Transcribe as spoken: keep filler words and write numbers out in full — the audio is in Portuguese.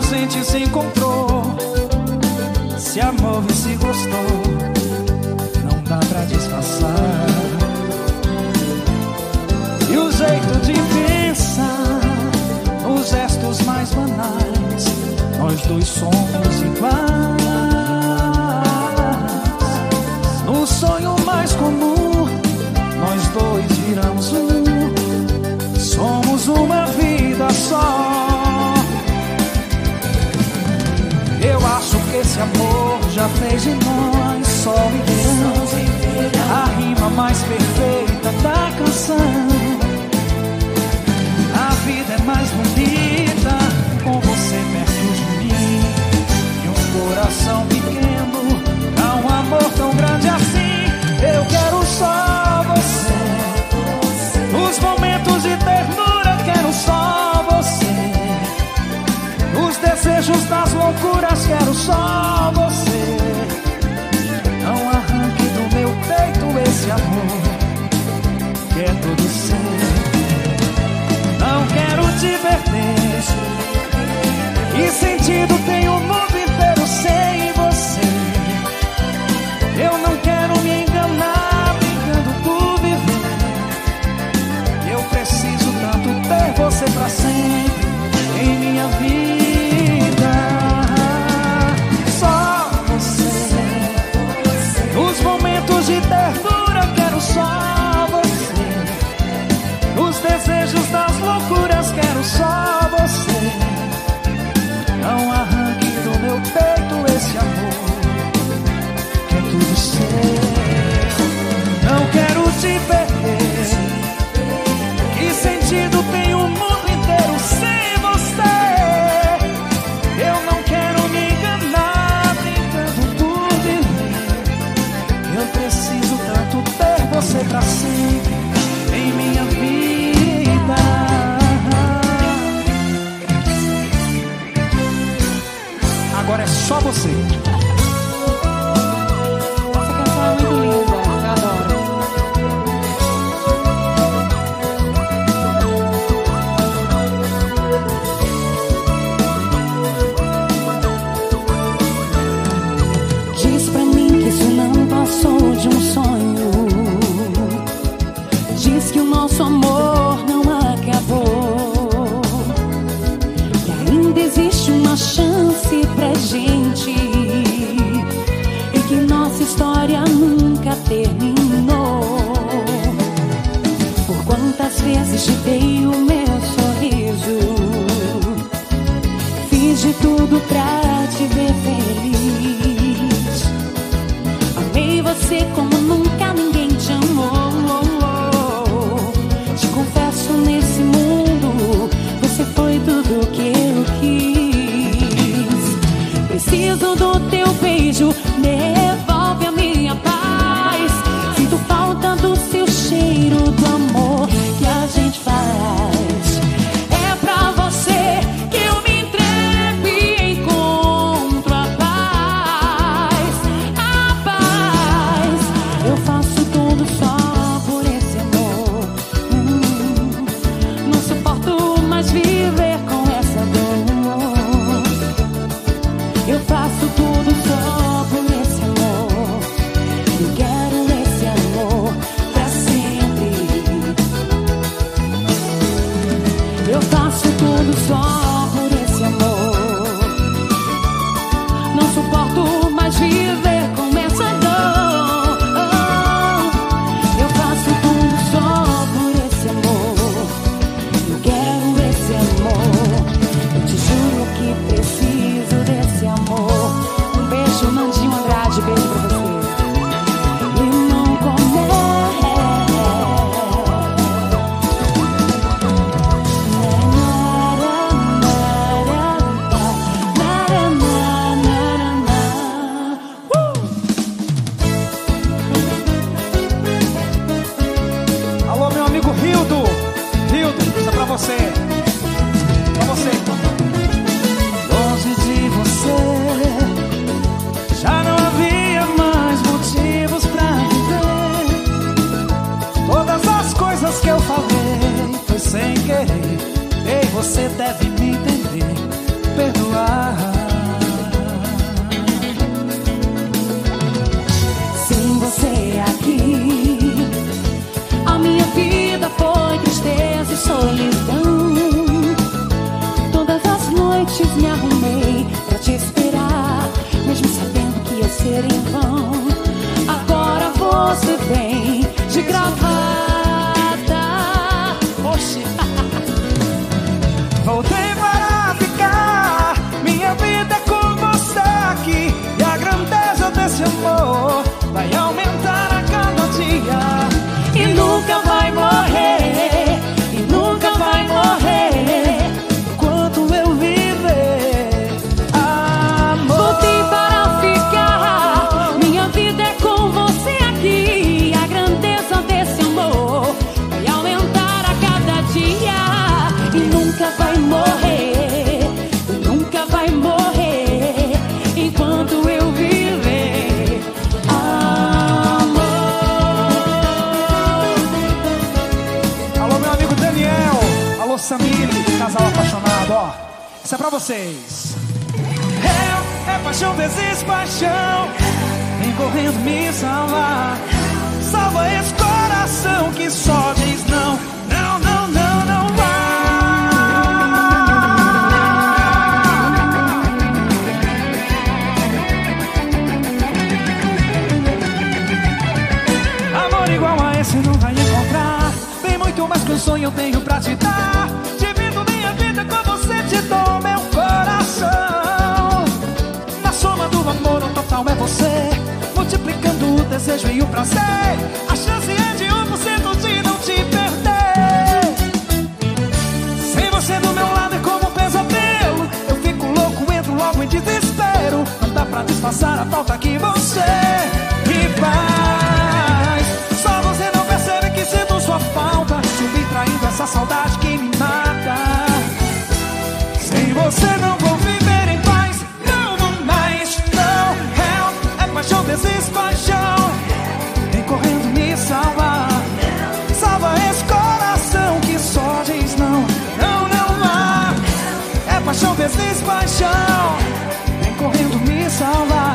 gente se encontrou. Se amou e se gostou, não dá pra disfarçar. E o jeito de pensar, os gestos mais banais, nós dois somos iguais. No sonho mais comum, nós dois viramos um. Somos uma vida só. Eu acho que esse amor já fez de nós sol e verão, a rima mais perfeita da canção. A vida é mais bonita com você perto de mim. E um coração pequeno dá um amor tão grande assim. Eu quero só você. Nos momentos de ternura quero só você. Nos desejos das loucuras quero só você. Não arranque do meu peito esse amor que é todo seu. Não quero te perder. Que sentido tem o mundo inteiro sem você? Eu não quero me enganar brincando por viver. Eu preciso tanto ter você pra sempre em minha vida. Só você. Nos momentos de ternura quero só você. Nos desejos das loucuras quero só você. Não arranque do meu peito esse amor que é tudo seu. Não quero te perder. Que sentido tem o mundo inteiro sem você? Eu não quero me enganar brincando por viver. Eu preciso tanto ter você pra sempre em minha vida. Agora é só você. Essa canção é muito linda, eu adoro. Diz pra mim que isso não passou de um sonho. Diz que o nosso amor não acabou, que ainda existe uma chance pra gente e que nossa história nunca terminou. Por quantas vezes te dei o meu sorriso, fiz de tudo pra te ver feliz. Amei você como nunca ninguém te amou. Te confesso, nesse mundo você foi tudo que eu quis. Preciso do teu beijo, devolve a minha paz. Sinto falta do seu cheiro, do amor que a gente faz. É pra você que eu me entrego e encontro a paz. A paz. Eu faço tudo só por esse amor. Hum, não suporto mais viver com essa dor. Eu faço tudo só por esse amor. Eu quero esse amor pra sempre. Eu faço tudo só por esse amor. Não suporto mais viver com essa dor. Eu faço tudo só por esse amor. Eu quero esse amor. Eu te juro que preciso desse amor. Um beijo, Nandinho Andrade, beijo pra você. E não Alô, meu amigo Rildo. Rildo, isso é pra você. Pra você. Longe de você já não havia mais motivos pra viver. Todas as coisas que eu falei foi sem querer. Ei, você deve me entender. perdoar. Sem você aqui, a minha vida foi tristeza e solidão. Todas as noites me arrumei pra te esperar, mesmo sabendo que ia ser em vão. Agora você vem de gravata. Oxi. Voltei para ficar, minha vida é com você aqui. E a grandeza desse amor vai aumentar a cada dia. E nunca vai morrer, e nunca vai morrer enquanto eu viver, amor. Voltei para ficar, minha vida é com você aqui. A grandeza desse amor vai aumentar a cada dia. E nunca vai morrer, e nunca vai morrer enquanto eu viver, amor. Alô, meu amigo Daniel, alô, Samir, casal apaixonado, ó. Isso é pra vocês. É, é paixão, desejo, paixão. Vem correndo me salvar. Salva esse coração que só diz não, não, não, não, não vai. Amor igual a esse não vai encontrar. Tem muito mais que um sonho eu tenho pra te dar. Divido minha vida com você, te dou meu coração. Na soma do amor o total é você, multiplicando o desejo e o prazer. A chance é de um por cento de não te perder. Sem você do meu lado é como um pesadelo. Eu fico louco, entro logo em desespero. Não dá pra disfarçar a falta que você me faz. Só você não percebe que sinto sua falta, subtraindo essa saudade que me mata. Sem você não vou viver em paz. Não, não mais, não. É, é paixão, desejo, paixão. Vem correndo me salvar. Salva esse coração que só diz não, não, não vá. É paixão, desejo, paixão. Vem correndo me salvar.